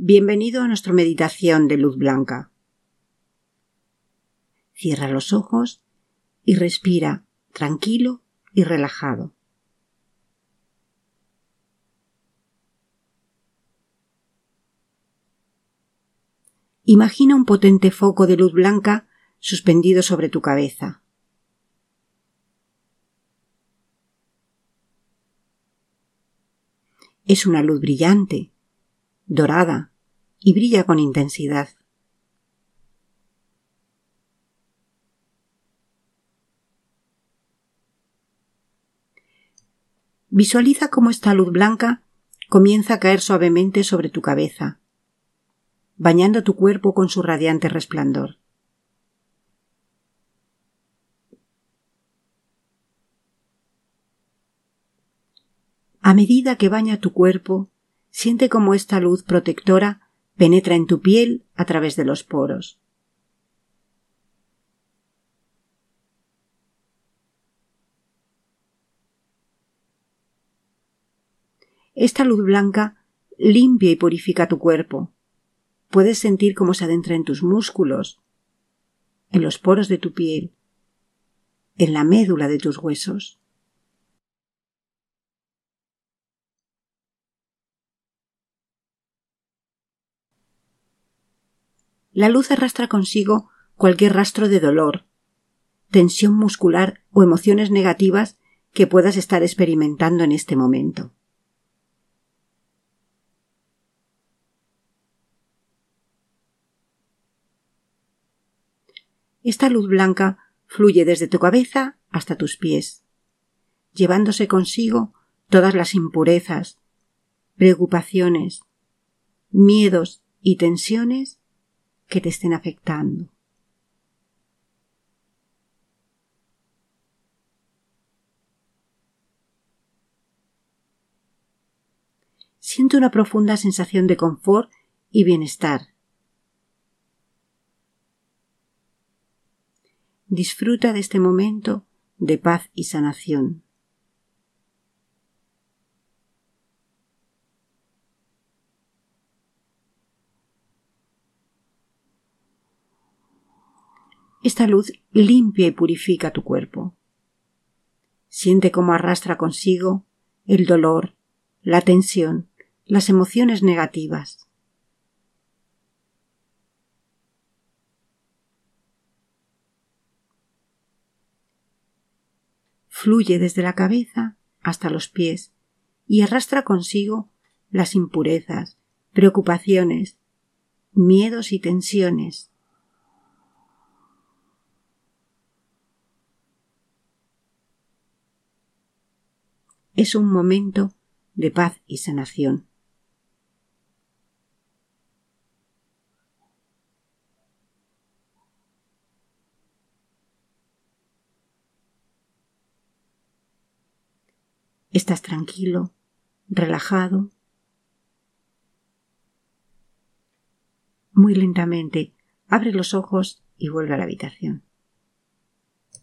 Bienvenido a nuestra meditación de luz blanca. Cierra los ojos y respira tranquilo y relajado. Imagina un potente foco de luz blanca suspendido sobre tu cabeza. Es una luz brillante, dorada y brilla con intensidad. Visualiza cómo esta luz blanca comienza a caer suavemente sobre tu cabeza, bañando tu cuerpo con su radiante resplandor. A medida que baña tu cuerpo, siente cómo esta luz protectora penetra en tu piel a través de los poros. Esta luz blanca limpia y purifica tu cuerpo. Puedes sentir cómo se adentra en tus músculos, en los poros de tu piel, en la médula de tus huesos. La luz arrastra consigo cualquier rastro de dolor, tensión muscular o emociones negativas que puedas estar experimentando en este momento. Esta luz blanca fluye desde tu cabeza hasta tus pies, llevándose consigo todas las impurezas, preocupaciones, miedos y tensiones que te estén afectando. Siente una profunda sensación de confort y bienestar. Disfruta de este momento de paz y sanación. Esta luz limpia y purifica tu cuerpo. Siente cómo arrastra consigo el dolor, la tensión, las emociones negativas. Fluye desde la cabeza hasta los pies y arrastra consigo las impurezas, preocupaciones, miedos y tensiones. Es un momento de paz y sanación. Estás tranquilo, relajado. Muy lentamente abre los ojos y vuelve a la habitación.